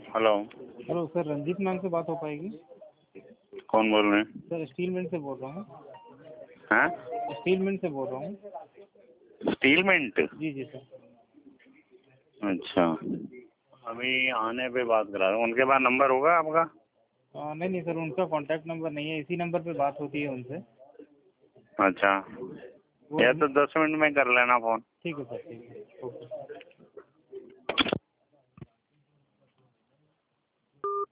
Hello. Hello sir, Ranjit ma'am से बात हो पाएगी? कौन बोल रहे हैं? सर स्टील मिल से बोल रहा हूँ। हाँ, स्टील मिल से बोल रहा हूँ। स्टीलमेंट? जी जी सर। अच्छा, अभी आने पे बात करा रहा हूँ। उनके पास नंबर होगा आपका? नहीं नहीं सर, उनका कॉन्टैक्ट नंबर नहीं है, इसी नंबर पे बात होती है उनसे। अच्छा, वो या तो 10 मिनट में कर लेना फ़ोन। ठीक है सर, ठीक है, ओके।